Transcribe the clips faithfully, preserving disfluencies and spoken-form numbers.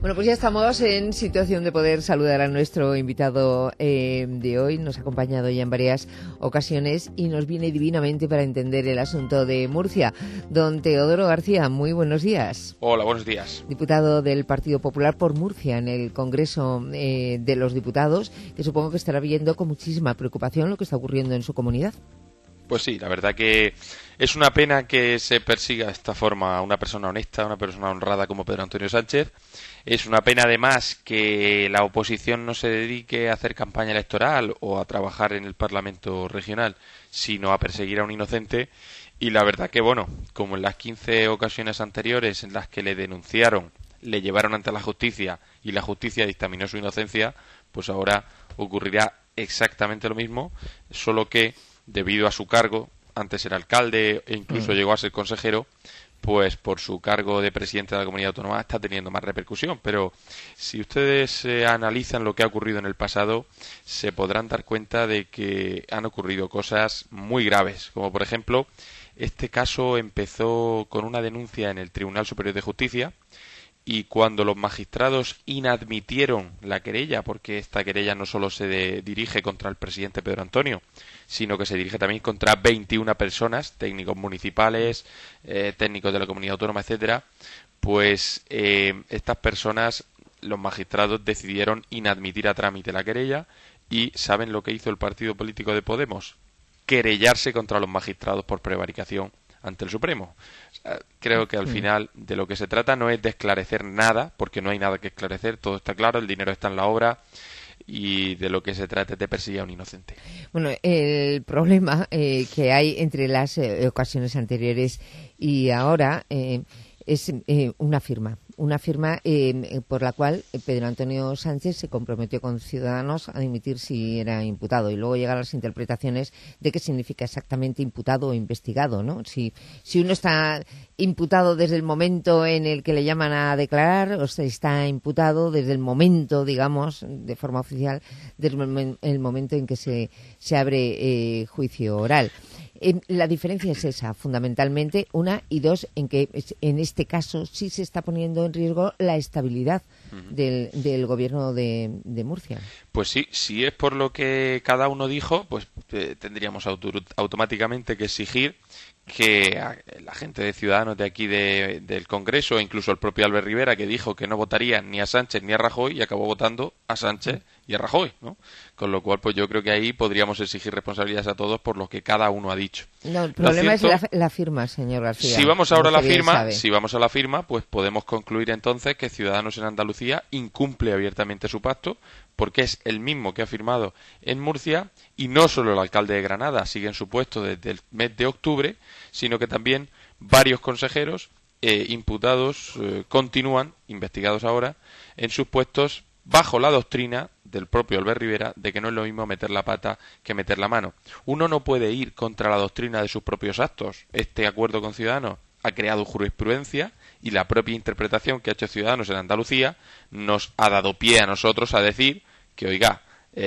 Bueno, pues ya estamos en situación de poder saludar a nuestro invitado eh, de hoy. Nos ha acompañado ya en varias ocasiones y nos viene divinamente para entender el asunto de Murcia. Don Teodoro García, muy buenos días. Hola, buenos días. Diputado del Partido Popular por Murcia en el Congreso eh, de los Diputados, que supongo que estará viendo con muchísima preocupación lo que está ocurriendo en su comunidad. Pues sí, la verdad que es una pena que se persiga de esta forma a una persona honesta, una persona honrada como Pedro Antonio Sánchez. Es una pena además que la oposición no se dedique a hacer campaña electoral o a trabajar en el Parlamento regional, sino a perseguir a un inocente. Y la verdad que, bueno, como en las quince ocasiones anteriores en las que le denunciaron, le llevaron ante la justicia y la justicia dictaminó su inocencia, pues ahora ocurrirá exactamente lo mismo, solo que debido a su cargo, antes era alcalde e incluso mm. llegó a ser consejero, pues por su cargo de presidente de la comunidad autónoma está teniendo más repercusión. Pero si ustedes eh, analizan lo que ha ocurrido en el pasado, se podrán dar cuenta de que han ocurrido cosas muy graves, como por ejemplo, este caso empezó con una denuncia en el Tribunal Superior de Justicia, y cuando los magistrados inadmitieron la querella, porque esta querella no solo se de, dirige contra el presidente Pedro Antonio, sino que se dirige también contra veintiuna personas, técnicos municipales, eh, técnicos de la comunidad autónoma, etcétera, pues eh, estas personas, los magistrados decidieron inadmitir a trámite la querella. ¿Y saben lo que hizo el partido político de Podemos? Querellarse contra los magistrados por prevaricación ante el Supremo. O sea, creo que al final de lo que se trata no es de esclarecer nada, porque no hay nada que esclarecer, todo está claro, el dinero está en la obra, y de lo que se trata es de perseguir a un inocente. Bueno, el problema eh, que hay entre las eh, ocasiones anteriores y ahora eh, es eh, una firma. Una firma eh, por la cual Pedro Antonio Sánchez se comprometió con Ciudadanos a dimitir si era imputado, y luego llegan las interpretaciones de qué significa exactamente imputado o investigado, ¿no? Si, si uno está imputado desde el momento en el que le llaman a declarar, o sea, está imputado desde el momento, digamos, de forma oficial, desde el momento en que se, se abre eh, juicio oral. Eh, la diferencia es esa, fundamentalmente, una, y dos, en que en este caso sí se está poniendo en riesgo la estabilidad uh-huh. del, del gobierno de, de Murcia. Pues sí, si es por lo que cada uno dijo, pues eh, tendríamos auto, automáticamente que exigir que la gente de Ciudadanos de aquí de, del Congreso, incluso el propio Albert Rivera, que dijo que no votaría ni a Sánchez ni a Rajoy, y acabó votando a Sánchez y a Rajoy, ¿no? Con lo cual, pues yo creo que ahí podríamos exigir responsabilidades a todos por lo que cada uno ha dicho. No, el problema cierto, es la, la firma, señor García. Si vamos ahora a la firma, si vamos a la firma, pues podemos concluir entonces que Ciudadanos en Andalucía incumple abiertamente su pacto, porque es el mismo que ha firmado en Murcia, y no solo el alcalde de Granada sigue en su puesto desde el mes de octubre, sino que también varios consejeros eh, imputados eh, continúan, investigados ahora, en sus puestos bajo la doctrina del propio Albert Rivera de que no es lo mismo meter la pata que meter la mano. Uno no puede ir contra la doctrina de sus propios actos. Este acuerdo con Ciudadanos ha creado jurisprudencia, y la propia interpretación que ha hecho Ciudadanos en Andalucía nos ha dado pie a nosotros a decir que, oiga,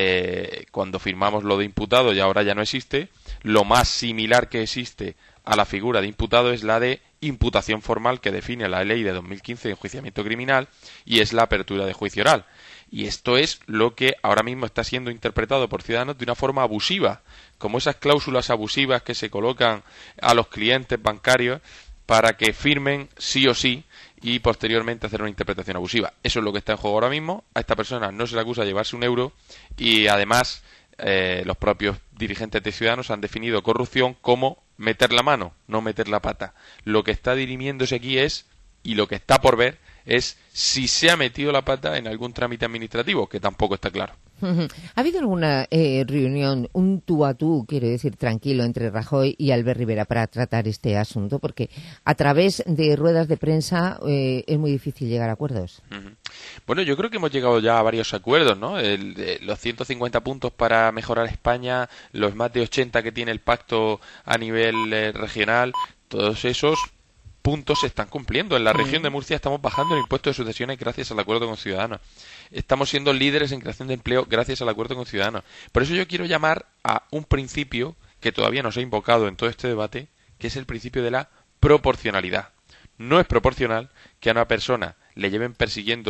eh, cuando firmamos lo de imputado y ahora ya no existe, lo más similar que existe a la figura de imputado es la de imputación formal que define la ley de dos mil quince de enjuiciamiento criminal, y es la apertura de juicio oral. Y esto es lo que ahora mismo está siendo interpretado por Ciudadanos de una forma abusiva, como esas cláusulas abusivas que se colocan a los clientes bancarios para que firmen sí o sí y posteriormente hacer una interpretación abusiva. Eso es lo que está en juego ahora mismo. A esta persona no se le acusa de llevarse un euro, y además eh, los propios dirigentes de Ciudadanos han definido corrupción como meter la mano, no meter la pata. Lo que está dirimiéndose aquí es, y lo que está por ver, es si se ha metido la pata en algún trámite administrativo, que tampoco está claro. ¿Ha habido alguna eh, reunión, un tú a tú, quiero decir, tranquilo, entre Rajoy y Albert Rivera para tratar este asunto? Porque a través de ruedas de prensa eh, es muy difícil llegar a acuerdos. Uh-huh. Bueno, yo creo que hemos llegado ya a varios acuerdos, ¿no? El, eh, los ciento cincuenta puntos para mejorar España, los más de ochenta que tiene el pacto a nivel eh, regional, todos esos puntos se están cumpliendo. En la región de Murcia estamos bajando el impuesto de sucesiones gracias al acuerdo con Ciudadanos. Estamos siendo líderes en creación de empleo gracias al acuerdo con Ciudadanos. Por eso yo quiero llamar a un principio que todavía no se ha invocado en todo este debate, que es el principio de la proporcionalidad. No es proporcional que a una persona le lleven persiguiendo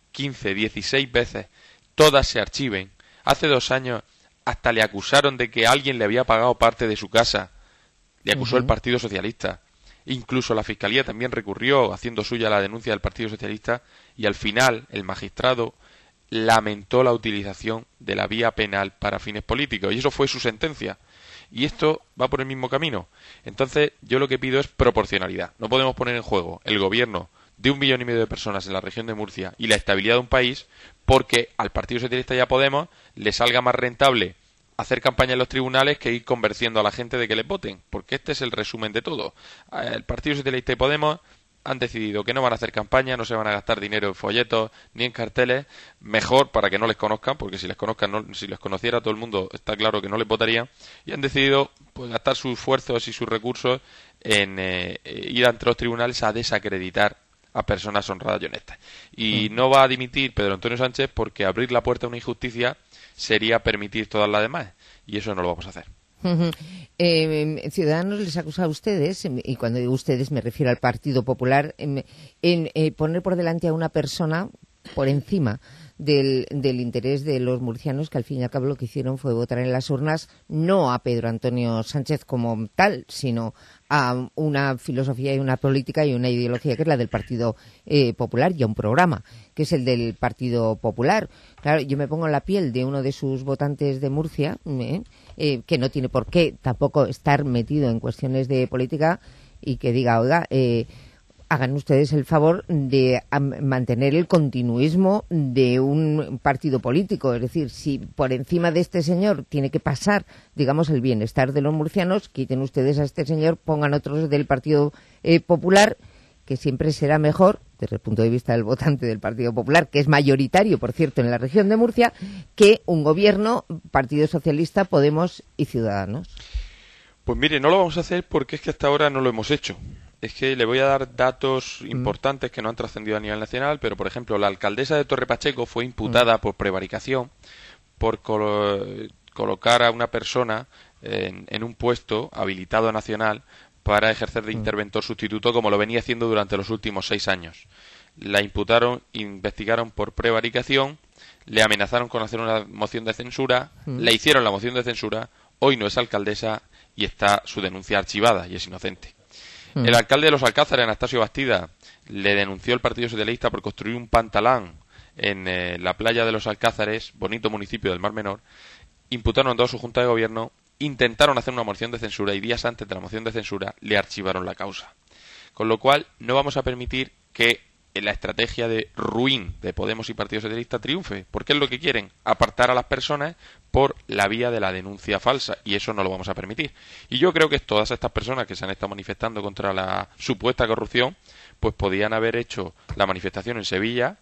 quince, dieciséis veces, todas se archiven. Hace dos años hasta le acusaron de que alguien le había pagado parte de su casa. Le acusó uh-huh. el Partido Socialista. Incluso la Fiscalía también recurrió haciendo suya la denuncia del Partido Socialista y al final el magistrado lamentó la utilización de la vía penal para fines políticos y eso fue su sentencia. Y esto va por el mismo camino. Entonces yo lo que pido es proporcionalidad. No podemos poner en juego el gobierno de un millón y medio de personas en la región de Murcia y la estabilidad de un país porque al Partido Socialista y a Podemos le salga más rentable hacer campaña en los tribunales que ir convenciendo a la gente de que les voten, porque este es el resumen de todo. El Partido Socialista y Podemos han decidido que no van a hacer campaña, no se van a gastar dinero en folletos ni en carteles, mejor para que no les conozcan, porque si les conozcan, no, si les conociera todo el mundo, está claro que no les votaría, y han decidido pues gastar sus esfuerzos y sus recursos en eh, ir ante los tribunales a desacreditar a personas honradas y honestas. Y mm. no va a dimitir Pedro Antonio Sánchez porque abrir la puerta a una injusticia sería permitir todas las demás, y eso no lo vamos a hacer. Uh-huh. Eh, Ciudadanos les acusa a ustedes, y cuando digo ustedes me refiero al Partido Popular, en, en eh, poner por delante a una persona por encima del, del interés de los murcianos, que al fin y al cabo lo que hicieron fue votar en las urnas no a Pedro Antonio Sánchez como tal, sino a una filosofía y una política y una ideología que es la del Partido eh, Popular y a un programa que es el del Partido Popular. Claro, yo me pongo en la piel de uno de sus votantes de Murcia, eh, eh, que no tiene por qué tampoco estar metido en cuestiones de política y que diga, oiga, eh, hagan ustedes el favor de mantener el continuismo de un partido político. Es decir, si por encima de este señor tiene que pasar, digamos, el bienestar de los murcianos, quiten ustedes a este señor, pongan otros del Partido eh, Popular, que siempre será mejor, desde el punto de vista del votante del Partido Popular, que es mayoritario, por cierto, en la región de Murcia, que un gobierno, Partido Socialista, Podemos y Ciudadanos. Pues mire, no lo vamos a hacer porque es que hasta ahora no lo hemos hecho. Es que le voy a dar datos importantes que no han trascendido a nivel nacional, pero, por ejemplo, la alcaldesa de Torre Pacheco fue imputada por prevaricación por colo colocar a una persona en, en un puesto habilitado nacional para ejercer de interventor sustituto, como lo venía haciendo durante los últimos seis años. La imputaron, investigaron por prevaricación, le amenazaron con hacer una moción de censura, le hicieron la moción de censura, hoy no es alcaldesa y está su denuncia archivada y es inocente. El alcalde de Los Alcázares, Anastasio Bastida, le denunció el Partido Socialista por construir un pantalán en eh, la playa de Los Alcázares, bonito municipio del Mar Menor. Imputaron a toda su junta de gobierno, intentaron hacer una moción de censura y días antes de la moción de censura le archivaron la causa. Con lo cual no vamos a permitir que la estrategia de ruin de Podemos y Partido Socialista triunfe, porque es lo que quieren, apartar a las personas por la vía de la denuncia falsa, y eso no lo vamos a permitir. Y yo creo que todas estas personas que se han estado manifestando contra la supuesta corrupción, pues podían haber hecho la manifestación en Sevilla,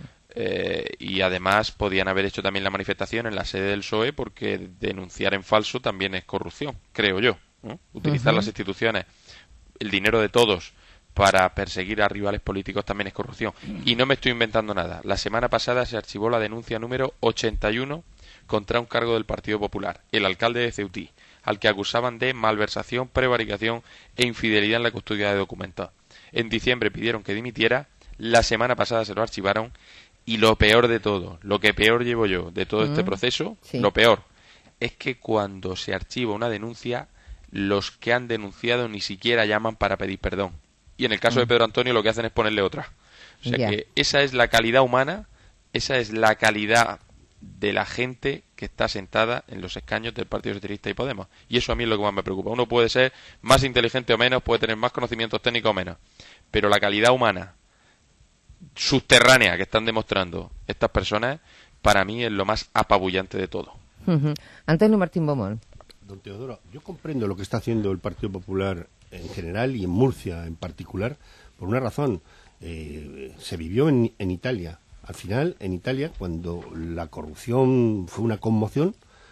eh, y además podían haber hecho también la manifestación en la sede del P S O E, porque denunciar en falso también es corrupción, creo yo, ¿no? Utilizar uh-huh. las instituciones, el dinero de todos, para perseguir a rivales políticos también es corrupción. Y no me estoy inventando nada. La semana pasada se archivó la denuncia número ochenta y uno contra un cargo del Partido Popular, el alcalde de Ceutí, al que acusaban de malversación, prevaricación e infidelidad en la custodia de documentos. En diciembre pidieron que dimitiera, la semana pasada se lo archivaron, y lo peor de todo, lo que peor llevo yo de todo mm, este proceso, sí. lo peor, es que cuando se archiva una denuncia, los que han denunciado ni siquiera llaman para pedir perdón. Y en el caso de Pedro Antonio lo que hacen es ponerle otra. O sea yeah. que esa es la calidad humana, esa es la calidad de la gente que está sentada en los escaños del Partido Socialista y Podemos. Y eso a mí es lo que más me preocupa. Uno puede ser más inteligente o menos, puede tener más conocimientos técnicos o menos, pero la calidad humana subterránea que están demostrando estas personas, para mí es lo más apabullante de todo. Uh-huh. Antonio Martín Beaumont. Don Teodoro, yo comprendo lo que está haciendo el Partido Popular en general y en Murcia en particular, por una razón. Eh, se vivió en, en Italia. Al final, en Italia, cuando la corrupción fue una conmoción,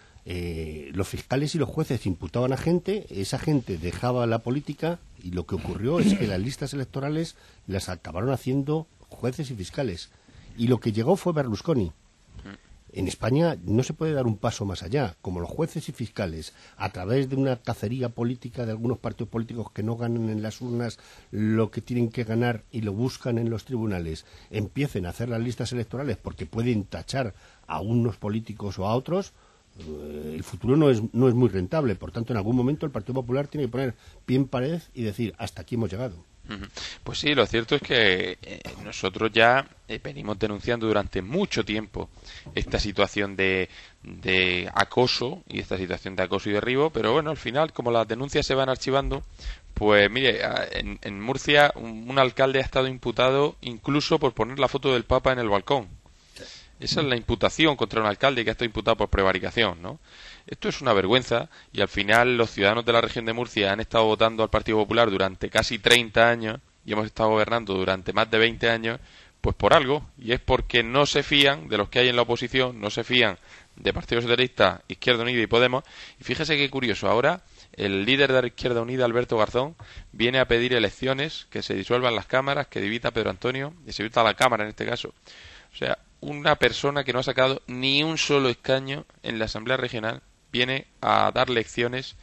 eh, los fiscales y los jueces imputaban a gente, esa gente dejaba la política y lo que ocurrió es que las listas electorales las acabaron haciendo jueces y fiscales. Y lo que llegó fue Berlusconi. En España no se puede dar un paso más allá. Como los jueces y fiscales, a través de una cacería política de algunos partidos políticos que no ganan en las urnas lo que tienen que ganar y lo buscan en los tribunales, empiecen a hacer las listas electorales porque pueden tachar a unos políticos o a otros, el futuro no es, no es muy rentable. Por tanto, en algún momento el Partido Popular tiene que poner pie en pared y decir, hasta aquí hemos llegado. Pues sí, lo cierto es que eh, nosotros ya eh, venimos denunciando durante mucho tiempo esta situación de, de acoso y esta situación de acoso y derribo, pero bueno, al final, como las denuncias se van archivando, pues mire, en, en Murcia un, un alcalde ha estado imputado incluso por poner la foto del Papa en el balcón. Esa es la imputación contra un alcalde que ha estado imputado por prevaricación, ¿no? Esto es una vergüenza y al final los ciudadanos de la región de Murcia han estado votando al Partido Popular durante casi treinta años y hemos estado gobernando durante más de veinte años, pues por algo, y es porque no se fían de los que hay en la oposición, no se fían de Partido Socialista, Izquierda Unida y Podemos. Y fíjese qué curioso, ahora el líder de la Izquierda Unida, Alberto Garzón, viene a pedir elecciones, que se disuelvan las cámaras, que divita a Pedro Antonio, y se divita a la Cámara en este caso. O sea, una persona que no ha sacado ni un solo escaño en la Asamblea Regional viene a dar lecciones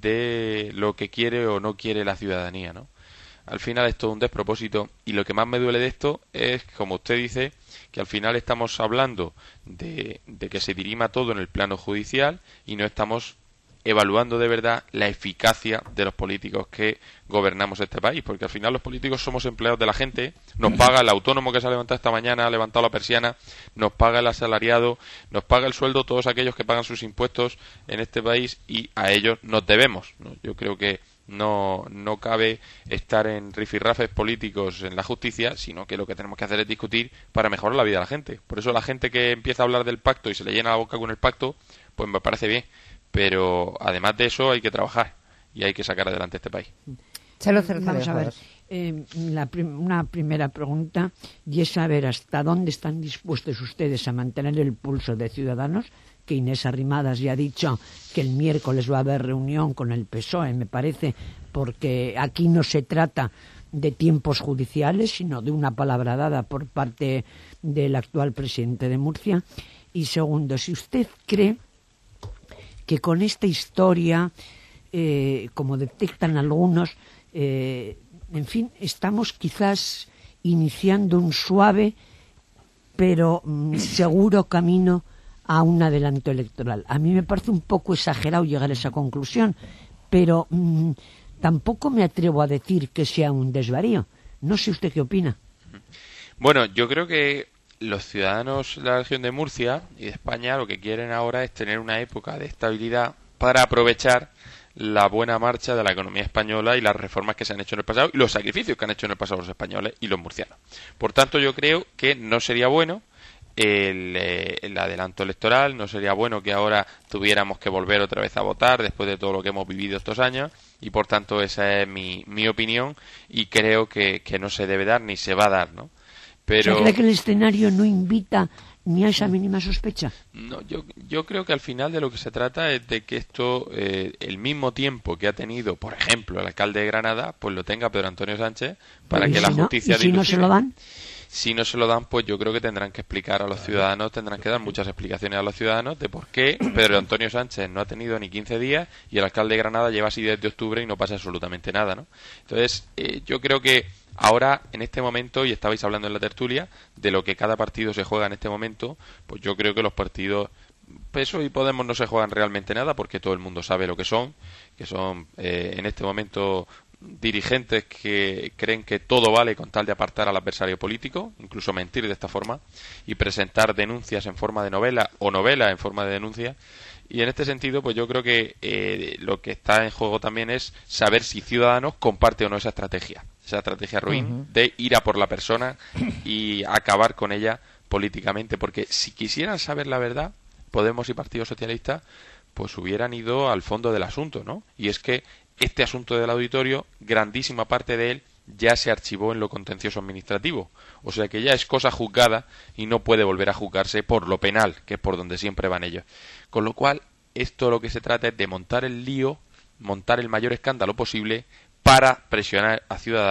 de lo que quiere o no quiere la ciudadanía, ¿no? Al final es todo un despropósito y lo que más me duele de esto es, como usted dice, que al final estamos hablando de, de que se dirima todo en el plano judicial y no estamos evaluando de verdad la eficacia de los políticos que gobernamos este país, porque al final los políticos somos empleados de la gente, nos paga el autónomo que se ha levantado esta mañana, ha levantado la persiana, nos paga el asalariado, nos paga el sueldo todos aquellos que pagan sus impuestos en este país y a ellos nos debemos, ¿no? Yo creo que no, no cabe estar en rifirrafes políticos en la justicia, sino que lo que tenemos que hacer es discutir para mejorar la vida de la gente. Por eso la gente que empieza a hablar del pacto y se le llena la boca con el pacto, pues me parece bien. Pero además de eso hay que trabajar y hay que sacar adelante este país. Vamos a ver, eh, la prim- una primera pregunta y es saber hasta dónde están dispuestos ustedes a mantener el pulso de Ciudadanos, que Inés Arrimadas ya ha dicho que el miércoles va a haber reunión con el P S O E, me parece, porque aquí no se trata de tiempos judiciales, sino de una palabra dada por parte del actual presidente de Murcia. Y segundo, si usted cree que con esta historia, eh, como detectan algunos, eh, en fin, estamos quizás iniciando un suave pero mm, seguro camino a un adelanto electoral. A mí me parece un poco exagerado llegar a esa conclusión, pero mmm, tampoco me atrevo a decir que sea un desvarío. No sé usted qué opina. Bueno, yo creo que los ciudadanos de la región de Murcia y de España lo que quieren ahora es tener una época de estabilidad para aprovechar la buena marcha de la economía española y las reformas que se han hecho en el pasado y los sacrificios que han hecho en el pasado los españoles y los murcianos. Por tanto, yo creo que no sería bueno el, eh, el adelanto electoral, no sería bueno que ahora tuviéramos que volver otra vez a votar después de todo lo que hemos vivido estos años y por tanto esa es mi, mi opinión y creo que, que no se debe dar ni se va a dar, ¿no? Pero... ¿Cree que el escenario no invita ni a esa mínima sospecha? No, yo, yo creo que al final de lo que se trata es de que esto, eh, el mismo tiempo que ha tenido, por ejemplo, el alcalde de Granada, pues lo tenga Pedro Antonio Sánchez para que si la no, justicia... ¿y si no se lo dan? Si no se lo dan, pues yo creo que tendrán que explicar a los ciudadanos, tendrán que dar muchas explicaciones a los ciudadanos de por qué Pedro Antonio Sánchez no ha tenido ni quince días y el alcalde de Granada lleva así desde octubre y no pasa absolutamente nada, ¿no? Entonces, eh, yo creo que ahora, en este momento, y estabais hablando en la tertulia, de lo que cada partido se juega en este momento, pues yo creo que los partidos P S O E y Podemos no se juegan realmente nada porque todo el mundo sabe lo que son, que son eh, en este momento dirigentes que creen que todo vale con tal de apartar al adversario político, incluso mentir de esta forma y presentar denuncias en forma de novela o novela en forma de denuncia. Y en este sentido, pues yo creo que eh, lo que está en juego también es saber si Ciudadanos comparte o no esa estrategia, esa estrategia ruin uh-huh. de ir a por la persona y acabar con ella políticamente, porque si quisieran saber la verdad, Podemos y Partido Socialista, pues hubieran ido al fondo del asunto, ¿no? Y es que este asunto del auditorio, grandísima parte de él ya se archivó en lo contencioso administrativo, o sea que ya es cosa juzgada y no puede volver a juzgarse por lo penal, que es por donde siempre van ellos. Con lo cual, esto lo que se trata es de montar el lío, montar el mayor escándalo posible para presionar a Ciudadanos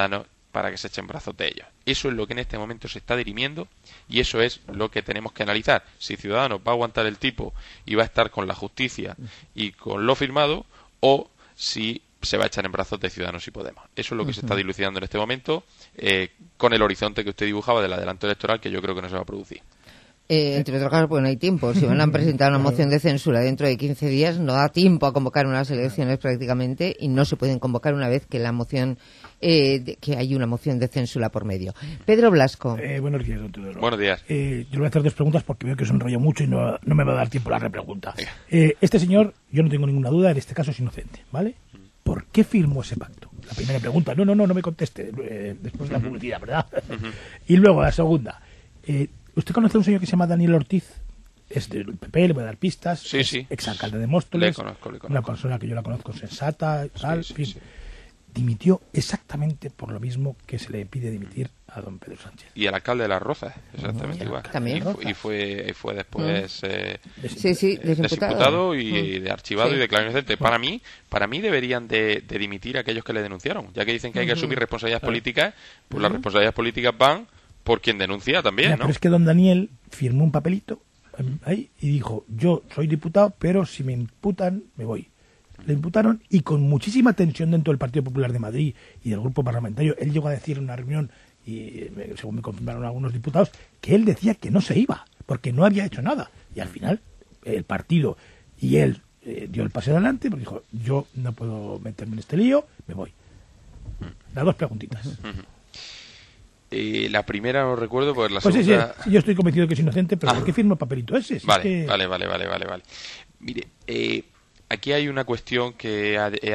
para que se echen brazos de ellos. Eso es lo que en este momento se está dirimiendo y eso es lo que tenemos que analizar. Si Ciudadanos va a aguantar el tipo y va a estar con la justicia y con lo firmado, o si se va a echar en brazos de Ciudadanos y Podemos. Eso es lo que uh-huh. se está dilucidando en este momento, eh, con el horizonte que usted dibujaba del adelanto electoral, que yo creo que no se va a producir. Eh, entre otras cosas, pues no hay tiempo. Si van a presentar una moción de censura dentro de quince días, no da tiempo a convocar unas elecciones prácticamente y no se pueden convocar una vez que la moción eh, de, que hay una moción de censura por medio. Pedro Blasco. Eh, buenos días, don Teodoro. Buenos días. Eh, yo le voy a hacer dos preguntas porque veo que se enrolla mucho y no, no me va a dar tiempo a la repregunta. Eh, este señor, yo no tengo ninguna duda, en este caso es inocente, ¿vale? ¿Por qué firmó ese pacto? La primera pregunta. No, no, no, no me conteste. Eh, después de la publicidad, ¿verdad? Uh-huh. Y luego, la segunda. Eh, ¿Usted conoce a un señor que se llama Daniel Ortiz? Es del P P, le voy a dar pistas. Sí, es sí. Exalcalde de Móstoles. Le conozco, le conozco. Una persona que yo la conozco sensata, tal, sí, en fin. Sí. Dimitió exactamente por lo mismo que se le pide dimitir a don Pedro Sánchez. Y el alcalde de Las Rozas, exactamente uh-huh. igual. También. Y, fu- y fue y fue después uh-huh. eh, sí, sí, desimputado y uh-huh. de archivado sí. y declarado inocente. Para mí, para mí deberían de, de dimitir a aquellos que le denunciaron, ya que dicen que hay que asumir responsabilidades uh-huh. políticas, pues uh-huh. las responsabilidades políticas van por quien denuncia también, ya, ¿no? Pero es que don Daniel firmó un papelito ahí y dijo, yo soy diputado, pero si me imputan, me voy. Le imputaron y con muchísima tensión dentro del Partido Popular de Madrid y del grupo parlamentario, él llegó a decir en una reunión, y según me confirmaron algunos diputados, que él decía que no se iba, porque no había hecho nada. Y al final, el partido y él eh, dio el pase adelante, porque dijo, yo no puedo meterme en este lío, me voy. Las dos preguntitas. Uh-huh. Eh, la primera no recuerdo, pues la pues segunda... sí, sí, yo estoy convencido que es inocente, pero ah. ¿por qué firma el papelito ese? Si vale, es que... vale, vale, vale, vale, vale. Mire, eh, aquí hay una cuestión que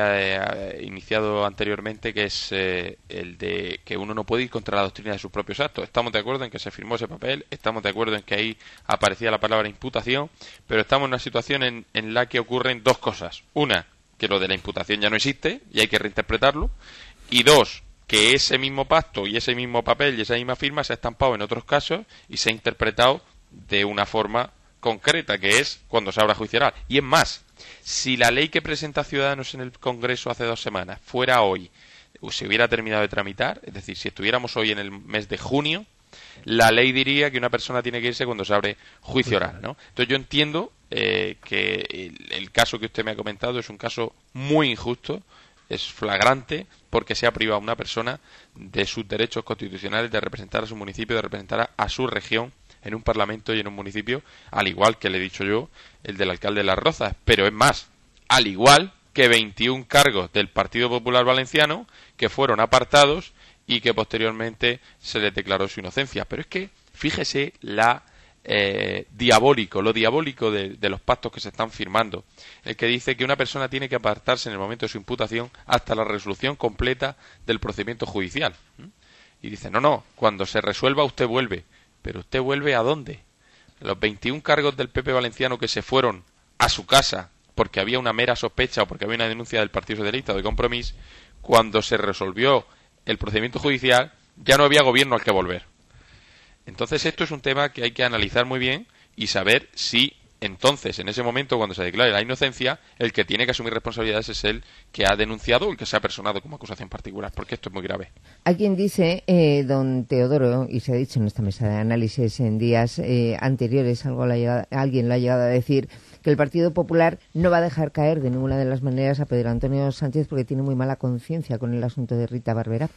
he iniciado anteriormente, que es eh, el de que uno no puede ir contra la doctrina de sus propios actos. Estamos de acuerdo en que se firmó ese papel, estamos de acuerdo en que ahí aparecía la palabra imputación, pero estamos en una situación en, en la que ocurren dos cosas. Una, que lo de la imputación ya no existe y hay que reinterpretarlo. Y dos, que ese mismo pacto y ese mismo papel y esa misma firma se ha estampado en otros casos y se ha interpretado de una forma concreta, que es cuando se abra juicio oral. Y es más, si la ley que presenta Ciudadanos en el Congreso hace dos semanas fuera hoy, se hubiera terminado de tramitar, es decir, si estuviéramos hoy en el mes de junio, la ley diría que una persona tiene que irse cuando se abre juicio oral, ¿no? Entonces yo entiendo eh, que el, el caso que usted me ha comentado es un caso muy injusto, es flagrante, porque se ha privado a una persona de sus derechos constitucionales de representar a su municipio, de representar a, a su región en un parlamento y en un municipio, al igual que le he dicho yo, el del alcalde de Las Rozas. Pero es más, al igual que veintiún cargos del Partido Popular Valenciano que fueron apartados y que posteriormente se les declaró su inocencia. Pero es que, fíjese la eh, diabólico, lo diabólico de, de los pactos que se están firmando, el que dice que una persona tiene que apartarse en el momento de su imputación hasta la resolución completa del procedimiento judicial. Y dice, no, no, cuando se resuelva usted vuelve. ¿Pero usted vuelve a dónde? Los veintiún cargos del P P valenciano que se fueron a su casa porque había una mera sospecha o porque había una denuncia del Partido Socialista o de Compromís, cuando se resolvió el procedimiento judicial, ya no había gobierno al que volver. Entonces esto es un tema que hay que analizar muy bien y saber si entonces, en ese momento, cuando se declare la inocencia, el que tiene que asumir responsabilidades es el que ha denunciado o el que se ha personado como acusación particular, porque esto es muy grave. Alguien dice, eh, don Teodoro, y se ha dicho en esta mesa de análisis en días eh, anteriores, algo la llegado, alguien lo ha llegado a decir, que el Partido Popular no va a dejar caer de ninguna de las maneras a Pedro Antonio Sánchez porque tiene muy mala conciencia con el asunto de Rita Barberá.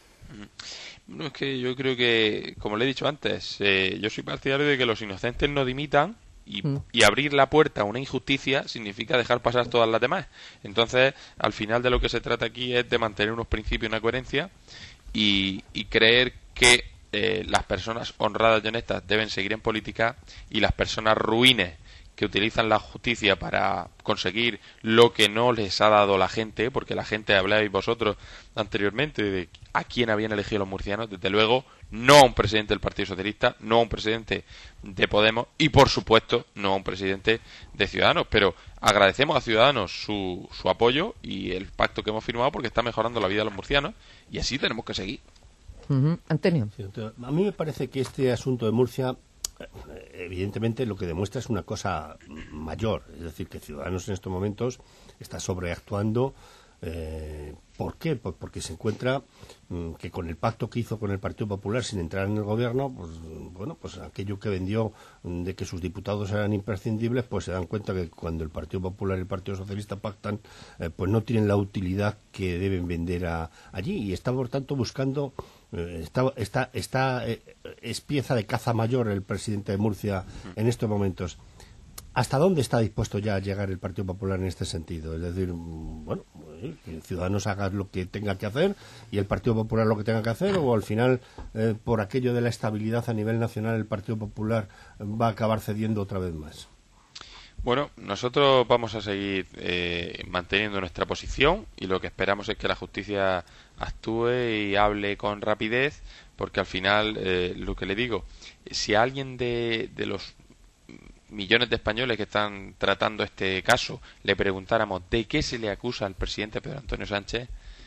No, es que yo creo que, como le he dicho antes, eh, yo soy partidario de que los inocentes no dimitan. Y, mm. y abrir la puerta a una injusticia significa dejar pasar todas las demás. Entonces, al final de lo que se trata aquí es de mantener unos principios y una coherencia y, y creer que eh, las personas honradas y honestas deben seguir en política y las personas ruines que utilizan la justicia para conseguir lo que no les ha dado la gente, porque la gente, hablabais vosotros anteriormente de a quién habían elegido los murcianos, desde luego no a un presidente del Partido Socialista, no a un presidente de Podemos y, por supuesto, no a un presidente de Ciudadanos. Pero agradecemos a Ciudadanos su, su apoyo y el pacto que hemos firmado porque está mejorando la vida de los murcianos y así tenemos que seguir. Uh-huh. Antonio. Sí, a mí me parece que este asunto de Murcia, evidentemente, lo que demuestra es una cosa mayor. Es decir, que Ciudadanos en estos momentos está sobreactuando Eh, ¿Por qué? Pues porque se encuentra mmm, que con el pacto que hizo con el Partido Popular sin entrar en el gobierno, pues bueno, pues aquello que vendió mmm, de que sus diputados eran imprescindibles, pues se dan cuenta que cuando el Partido Popular y el Partido Socialista pactan, eh, pues no tienen la utilidad que deben vender a, allí, y está por tanto buscando, eh, está, está, está eh, es pieza de caza mayor el presidente de Murcia en estos momentos. ¿Hasta dónde está dispuesto ya a llegar el Partido Popular en este sentido? Es decir, bueno, que Ciudadanos haga lo que tenga que hacer y el Partido Popular lo que tenga que hacer, o al final, eh, por aquello de la estabilidad a nivel nacional, el Partido Popular va a acabar cediendo otra vez más. Bueno, nosotros vamos a seguir eh, manteniendo nuestra posición, y lo que esperamos es que la justicia actúe y hable con rapidez, porque al final, eh, lo que le digo, si a alguien de, de los millones de españoles que están tratando este caso le preguntáramos de qué se le acusa al presidente Pedro Antonio Sánchez,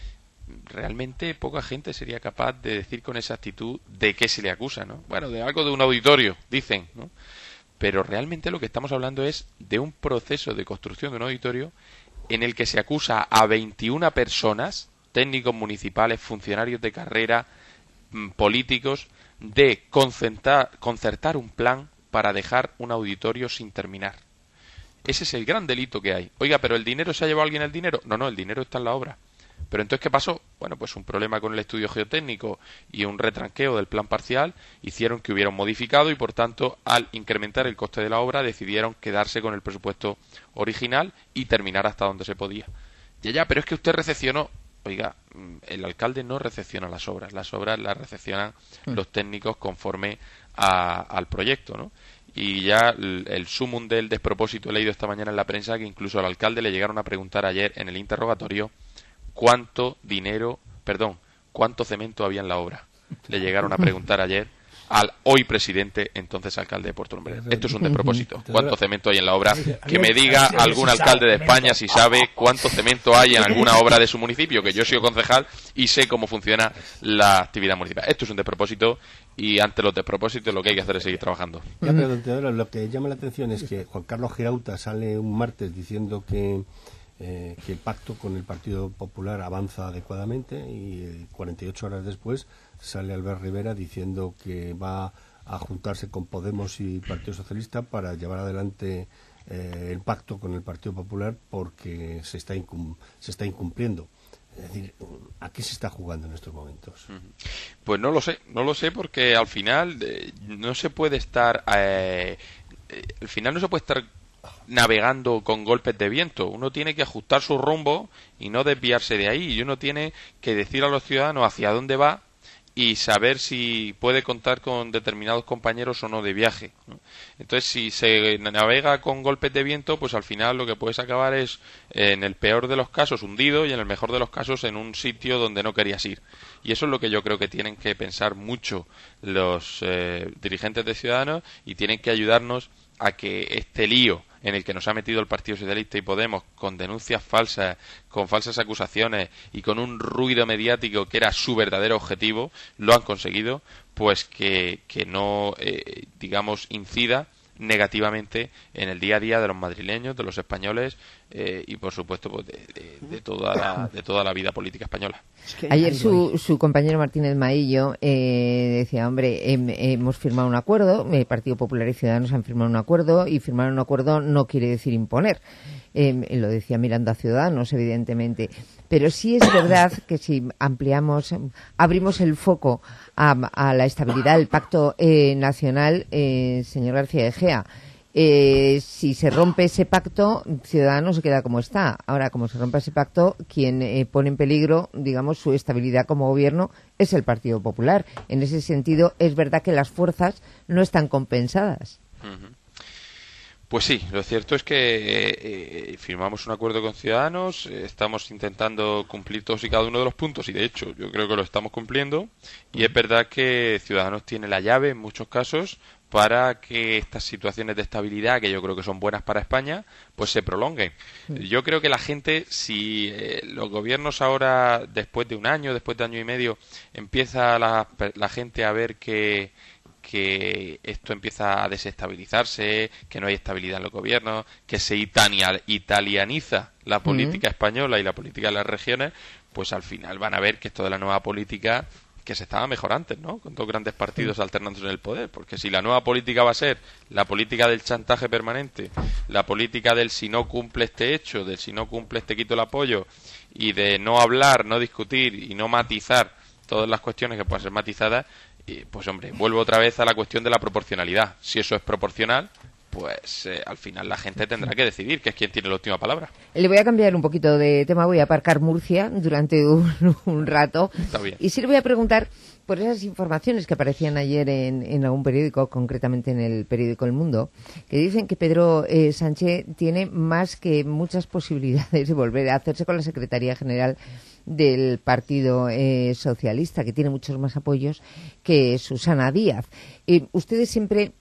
realmente poca gente sería capaz de decir con exactitud de qué se le acusa, ¿no? Bueno, de algo de un auditorio, dicen, ¿no? Pero realmente lo que estamos hablando es de un proceso de construcción de un auditorio en el que se acusa a veintiuna personas, técnicos municipales, funcionarios de carrera, políticos, de concertar, concertar un plan para dejar un auditorio sin terminar. Ese es el gran delito que hay. Oiga, ¿pero el dinero se ha llevado alguien el dinero? No, no, el dinero está en la obra. ¿Pero entonces qué pasó? Bueno, pues un problema con el estudio geotécnico y un retranqueo del plan parcial hicieron que hubiera un modificado, y por tanto, al incrementar el coste de la obra, decidieron quedarse con el presupuesto original y terminar hasta donde se podía. Ya, ya, pero es que usted recepcionó. Oiga, el alcalde no recepciona las obras, las obras las recepcionan los técnicos conforme a, al proyecto, ¿no? Y ya el, el sumum del despropósito, he leído esta mañana en la prensa que incluso al alcalde le llegaron a preguntar ayer en el interrogatorio cuánto dinero, perdón, cuánto cemento había en la obra. Le llegaron a preguntar ayer al hoy presidente, entonces alcalde de Puerto Lumbrera. Esto es un despropósito. ¿Cuánto cemento hay en la obra? Que me diga algún alcalde de España si sabe cuánto cemento hay en alguna obra de su municipio, que yo soy concejal y sé cómo funciona la actividad municipal. Esto es un despropósito, y ante los despropósitos lo que hay que hacer es seguir trabajando. Ya, pero, don Teodoro, lo que llama la atención es que Juan Carlos Girauta sale un martes diciendo que Eh, que el pacto con el Partido Popular avanza adecuadamente, y eh, cuarenta y ocho horas después sale Albert Rivera diciendo que va a juntarse con Podemos y Partido Socialista para llevar adelante eh, el pacto con el Partido Popular, porque se está, incum- se está incumpliendo. Es decir, ¿a qué se está jugando en estos momentos? Pues no lo sé, no lo sé, porque al final eh, no se puede estar eh, eh, al final no se puede estar navegando con golpes de viento. Uno tiene que ajustar su rumbo y no desviarse de ahí, y uno tiene que decir a los ciudadanos hacia dónde va y saber si puede contar con determinados compañeros o no de viaje, ¿no? Entonces, si se navega con golpes de viento, pues al final lo que puedes acabar es, en el peor de los casos, hundido, y en el mejor de los casos en un sitio donde no querías ir. Y eso es lo que yo creo que tienen que pensar mucho los eh, dirigentes de Ciudadanos, y tienen que ayudarnos a que este lío en el que nos ha metido el Partido Socialista y Podemos, con denuncias falsas, con falsas acusaciones y con un ruido mediático que era su verdadero objetivo, lo han conseguido, pues que, que no, eh, digamos, incida negativamente en el día a día de los madrileños, de los españoles, eh, y por supuesto pues de, de, de toda la, de toda la vida política española. Ayer su, su compañero Martínez Maillo eh, decía, hombre, eh, hemos firmado un acuerdo, el Partido Popular y Ciudadanos han firmado un acuerdo, y firmar un acuerdo no quiere decir imponer. Eh, lo decía mirando a Ciudadanos, evidentemente. Pero sí es verdad que si ampliamos, abrimos el foco a, a la estabilidad del Pacto eh, Nacional, eh, señor García Egea, eh, si se rompe ese pacto, Ciudadanos se queda como está. Ahora, como se rompe ese pacto, quien eh, pone en peligro, digamos, su estabilidad como gobierno es el Partido Popular. En ese sentido, es verdad que las fuerzas no están compensadas. Uh-huh. Pues sí, lo cierto es que eh, eh, firmamos un acuerdo con Ciudadanos, eh, estamos intentando cumplir todos y cada uno de los puntos, y de hecho yo creo que lo estamos cumpliendo, y es verdad que Ciudadanos tiene la llave en muchos casos para que estas situaciones de estabilidad, que yo creo que son buenas para España, pues se prolonguen. Sí. Yo creo que la gente, si eh, los gobiernos ahora, después de un año, después de año y medio, empieza la, la gente a ver que que esto empieza a desestabilizarse, que no hay estabilidad en los gobiernos, que se itania, italianiza la política uh-huh. española y la política de las regiones, pues al final van a ver que esto de la nueva política que se estaba mejor antes, ¿no? Con dos grandes partidos uh-huh. alternándose en el poder, porque si la nueva política va a ser la política del chantaje permanente, la política del si no cumple este hecho, del si no cumple te quito el apoyo, y de no hablar, no discutir y no matizar todas las cuestiones que puedan ser matizadas, y pues hombre, vuelvo otra vez a la cuestión de la proporcionalidad. Si eso es proporcional, pues eh, al final la gente tendrá que decidir, que es quien tiene la última palabra. Le voy a cambiar un poquito de tema, voy a aparcar Murcia durante un, un rato. Está bien. Y sí le voy a preguntar por esas informaciones que aparecían ayer en, en algún periódico, concretamente en el periódico El Mundo, que dicen que Pedro eh, Sánchez tiene más que muchas posibilidades de volver a hacerse con la Secretaría General del Partido eh, Socialista, que tiene muchos más apoyos que Susana Díaz. Eh, ustedes siempre,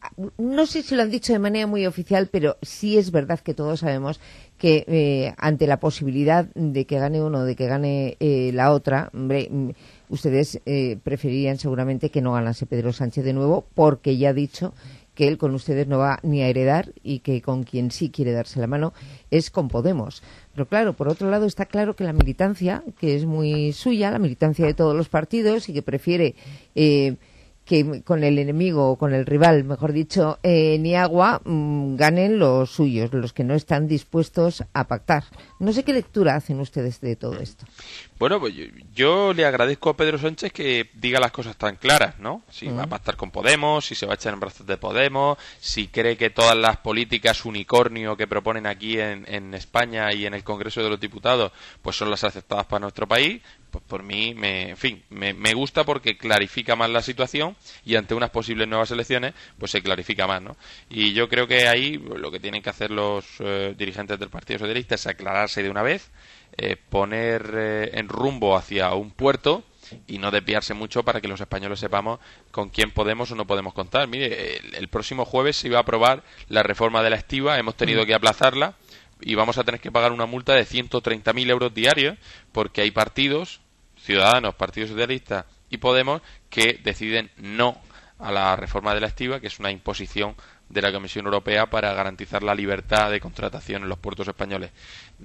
no sé si lo han dicho de manera muy oficial, pero sí es verdad que todos sabemos que eh, ante la posibilidad de que gane uno o de que gane eh, la otra, hombre, ustedes eh, preferirían seguramente que no ganase Pedro Sánchez de nuevo, porque ya ha dicho que él con ustedes no va ni a heredar y que con quien sí quiere darse la mano es con Podemos. Pero claro, por otro lado está claro que la militancia, que es muy suya, la militancia de todos los partidos y que prefiere eh, que con el enemigo o con el rival, mejor dicho, eh, ni agua, mmm, ganen los suyos, los que no están dispuestos a pactar. No sé qué lectura hacen ustedes de todo esto. Bueno, pues yo, yo le agradezco a Pedro Sánchez que diga las cosas tan claras, ¿no? Si uh-huh. va a pactar con Podemos, si se va a echar en brazos de Podemos, si cree que todas las políticas unicornio que proponen aquí en, en España y en el Congreso de los Diputados, pues son las aceptadas para nuestro país. Pues por mí, me, en fin, me, me gusta porque clarifica más la situación y ante unas posibles nuevas elecciones, pues se clarifica más, ¿no? Y yo creo que ahí lo que tienen que hacer los eh, dirigentes del Partido Socialista es aclararse de una vez, eh, poner eh, en rumbo hacia un puerto y no desviarse mucho para que los españoles sepamos con quién podemos o no podemos contar. Mire, el, el próximo jueves se iba a aprobar la reforma de la estiba, hemos tenido que aplazarla y vamos a tener que pagar una multa de ciento treinta mil euros diarios porque hay partidos, Ciudadanos, Partido Socialista y Podemos, que deciden no a la reforma de la estiba, que es una imposición de la Comisión Europea para garantizar la libertad de contratación en los puertos españoles.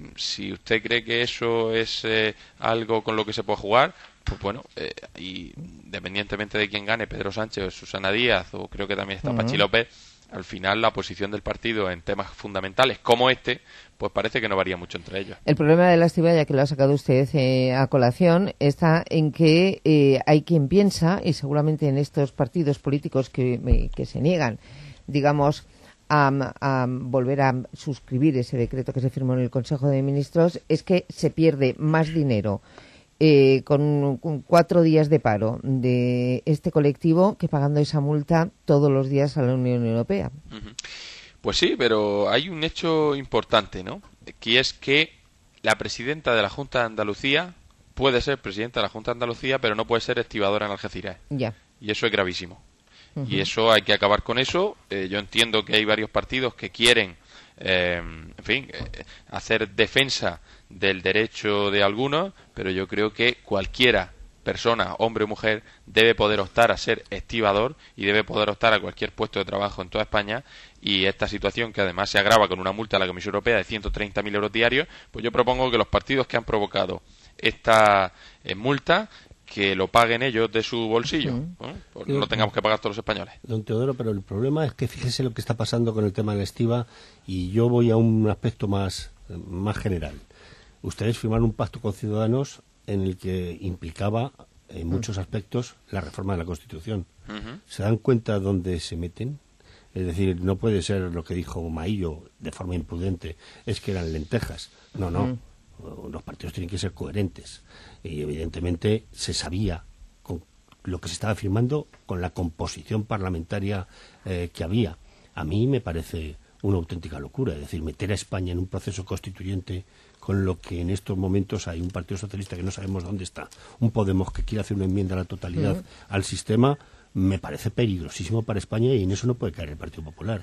Si usted cree que eso es eh, algo con lo que se puede jugar, pues bueno, eh, y independientemente de quién gane, Pedro Sánchez o Susana Díaz, o creo que también está uh-huh. Pachi López, al final la posición del partido en temas fundamentales como este, pues parece que no varía mucho entre ellos. El problema de la estiba, ya que lo ha sacado usted eh, a colación, está en que eh, hay quien piensa, y seguramente en estos partidos políticos que, que se niegan, digamos, a, a volver a suscribir ese decreto que se firmó en el Consejo de Ministros, es que se pierde más dinero Eh, con, con cuatro días de paro de este colectivo que pagando esa multa todos los días a la Unión Europea. Uh-huh. Pues sí, pero hay un hecho importante, ¿no? Que es que la presidenta de la Junta de Andalucía puede ser presidenta de la Junta de Andalucía, pero no puede ser estibadora en Algeciras. Ya. Y eso es gravísimo. Uh-huh. Y eso hay que acabar con eso. Eh, yo entiendo que hay varios partidos que quieren, eh, en fin, eh, hacer defensa del derecho de algunos, pero yo creo que cualquiera persona, hombre o mujer, debe poder optar a ser estibador y debe poder optar a cualquier puesto de trabajo en toda España. Y esta situación, que además se agrava con una multa a la Comisión Europea de ciento treinta mil euros diarios, pues yo propongo que los partidos que han provocado esta eh, multa, que lo paguen ellos de su bolsillo, ¿no? Pues no lo tengamos que pagar todos los españoles. Don Teodoro, pero el problema es que fíjese lo que está pasando con el tema de la estiba, y yo voy a un aspecto más, más general. Ustedes firmaron un pacto con Ciudadanos en el que implicaba en muchos aspectos la reforma de la Constitución. Uh-huh. ¿Se dan cuenta dónde se meten? Es decir, no puede ser lo que dijo Maillo de forma imprudente, es que eran lentejas. No, no. Uh-huh. Los partidos tienen que ser coherentes. Y evidentemente se sabía con lo que se estaba firmando, con la composición parlamentaria eh, que había. A mí me parece una auténtica locura, es decir, meter a España en un proceso constituyente con lo que en estos momentos hay un Partido Socialista que no sabemos dónde está, un Podemos que quiere hacer una enmienda a la totalidad uh-huh. al sistema, me parece peligrosísimo para España, y en eso no puede caer el Partido Popular.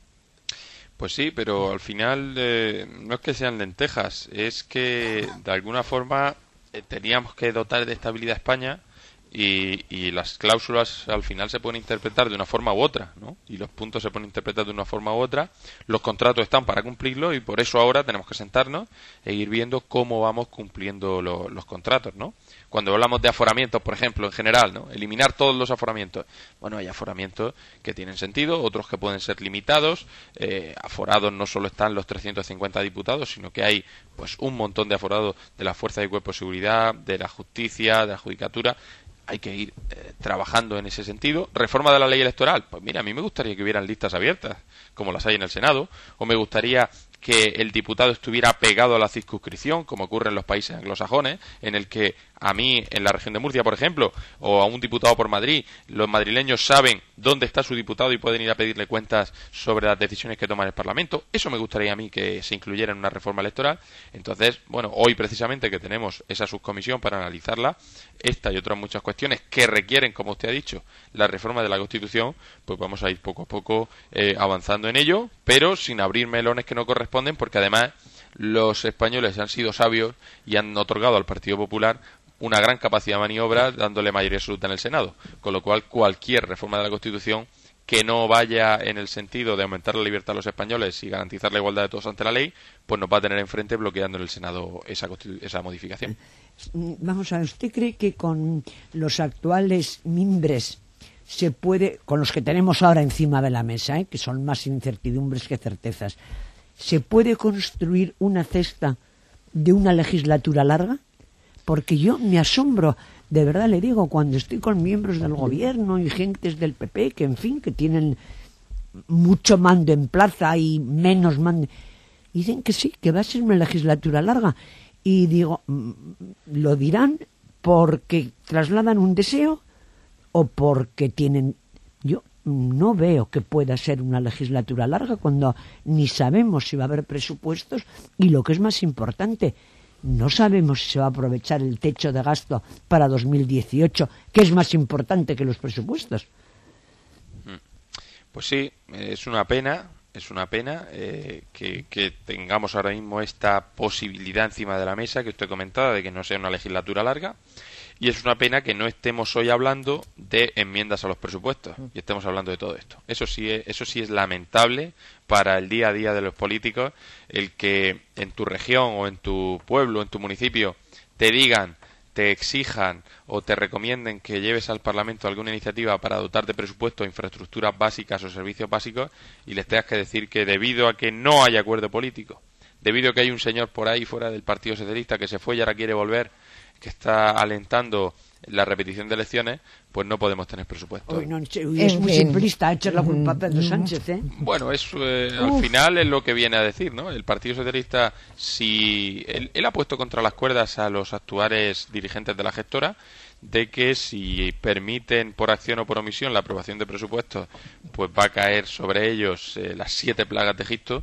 Pues sí, pero al final eh, no es que sean lentejas, es que de alguna forma eh, teníamos que dotar de estabilidad a España Y, y las cláusulas al final se pueden interpretar de una forma u otra, ¿no? Y los puntos se pueden interpretar de una forma u otra. Los contratos están para cumplirlo y por eso ahora tenemos que sentarnos e ir viendo cómo vamos cumpliendo lo, los contratos, ¿no? Cuando hablamos de aforamientos, por ejemplo, en general, ¿no? Eliminar todos los aforamientos. Bueno, hay aforamientos que tienen sentido, otros que pueden ser limitados. Eh, aforados no solo están los trescientos cincuenta diputados, sino que hay pues un montón de aforados de las fuerzas y cuerpos de seguridad, de la justicia, de la judicatura. Hay que ir eh, trabajando en ese sentido. Reforma de la ley electoral. Pues mira, a mí me gustaría que hubieran listas abiertas, como las hay en el Senado, o me gustaría que el diputado estuviera pegado a la circunscripción, como ocurre en los países anglosajones, en el que a mí, en la región de Murcia, por ejemplo, o a un diputado por Madrid, los madrileños saben dónde está su diputado y pueden ir a pedirle cuentas sobre las decisiones que toma el Parlamento. Eso me gustaría a mí que se incluyera en una reforma electoral. Entonces, bueno, hoy precisamente que tenemos esa subcomisión para analizarla, esta y otras muchas cuestiones que requieren, como usted ha dicho, la reforma de la Constitución, pues vamos a ir poco a poco eh, avanzando en ello, pero sin abrir melones que no corresponden, porque además los españoles han sido sabios y han otorgado al Partido Popular una gran capacidad de maniobra, dándole mayoría absoluta en el Senado, con lo cual cualquier reforma de la Constitución que no vaya en el sentido de aumentar la libertad a los españoles y garantizar la igualdad de todos ante la ley, pues nos va a tener enfrente bloqueando en el Senado esa, esa modificación. Vamos a ver, ¿usted cree que con los actuales mimbres se puede, con los que tenemos ahora encima de la mesa, ¿eh? que son más incertidumbres que certezas, se puede construir una cesta de una legislatura larga? Porque yo me asombro, de verdad le digo, cuando estoy con miembros del gobierno y gentes del P P, que en fin, que tienen mucho mando en plaza y menos mando, y dicen que sí, que va a ser una legislatura larga. Y digo, ¿lo dirán porque trasladan un deseo o porque tienen...? Yo no veo que pueda ser una legislatura larga cuando ni sabemos si va a haber presupuestos y, lo que es más importante, no sabemos si se va a aprovechar el techo de gasto para dos mil dieciocho, que es más importante que los presupuestos. Pues sí, es una pena, es una pena eh, que, que tengamos ahora mismo esta posibilidad encima de la mesa que usted comentaba de que no sea una legislatura larga. Y es una pena que no estemos hoy hablando de enmiendas a los presupuestos y estemos hablando de todo esto. Eso sí es, eso sí es lamentable para el día a día de los políticos, el que en tu región o en tu pueblo, en tu municipio, te digan, te exijan o te recomienden que lleves al Parlamento alguna iniciativa para dotar de presupuesto infraestructuras básicas o servicios básicos y les tengas que decir que debido a que no hay acuerdo político, debido a que hay un señor por ahí fuera del Partido Socialista que se fue y ahora quiere volver, que está alentando la repetición de elecciones, pues no podemos tener presupuesto. Uy, no, uy, es muy simplista echar la culpa a Pedro Sánchez, ¿eh? Bueno, es, eh, al final es lo que viene a decir, ¿no? El Partido Socialista, si él, él ha puesto contra las cuerdas a los actuales dirigentes de la gestora, de que si permiten por acción o por omisión la aprobación de presupuestos, pues va a caer sobre ellos eh, las siete plagas de Egipto.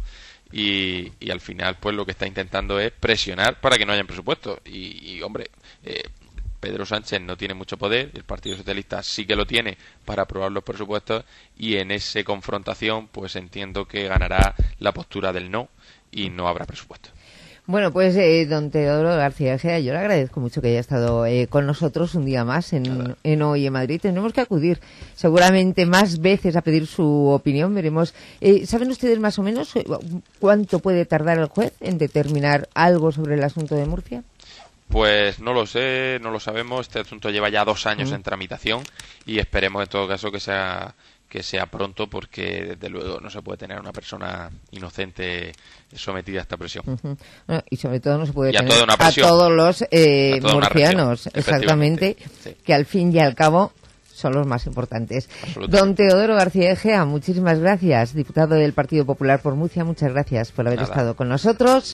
Y, y al final pues lo que está intentando es presionar para que no haya presupuesto y, y hombre, eh, Pedro Sánchez no tiene mucho poder, el Partido Socialista sí que lo tiene para aprobar los presupuestos y en esa confrontación pues entiendo que ganará la postura del no y no habrá presupuesto. Bueno, pues eh, don Teodoro García Egea, yo le agradezco mucho que haya estado eh, con nosotros un día más en, en Hoy en Madrid. Tendremos que acudir seguramente más veces a pedir su opinión. Veremos. Eh, ¿Saben ustedes más o menos cuánto puede tardar el juez en determinar algo sobre el asunto de Murcia? Pues no lo sé, no lo sabemos. Este asunto lleva ya dos años mm. en tramitación y esperemos en todo caso que sea que sea pronto, porque desde luego no se puede tener a una persona inocente sometida a esta presión. Uh-huh. Bueno, y sobre todo no se puede y a tener a todos los eh, a murcianos, exactamente, sí. Que al fin y al cabo son los más importantes. Don Teodoro García Egea, muchísimas gracias, diputado del Partido Popular por Murcia, muchas gracias por haber Nada. estado con nosotros.